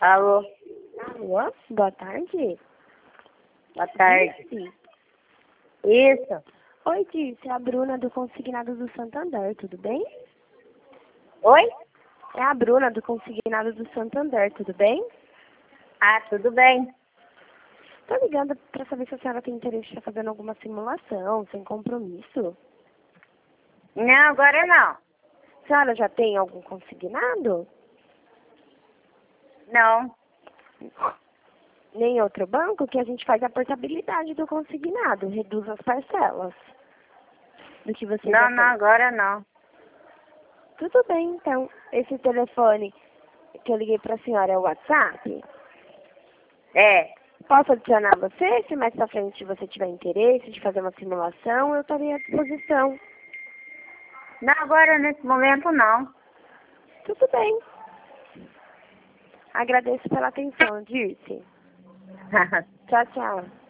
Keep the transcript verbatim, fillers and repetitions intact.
Alô, Alô, boa tarde. boa tarde. Sim. Isso. Oi, Dirce, é a Bruna do Consignados do Santander, tudo bem? Oi? É a Bruna do Consignados do Santander, tudo bem? Ah, tudo bem. Tô ligando pra saber se a senhora tem interesse em estar fazendo alguma simulação, sem compromisso. Não, agora não. A senhora já tem algum consignado? Não. Nem outro banco, que a gente faz a portabilidade do consignado, reduz as parcelas do que você já Não, não, tem. agora não. Tudo bem, então. Esse telefone que eu liguei pra senhora é o WhatsApp? É. Posso adicionar você? Se mais pra frente você tiver interesse de fazer uma simulação, eu estarei à disposição. Não, agora nesse momento não. Tudo bem. Agradeço pela atenção, Dirce. Tchau, tchau.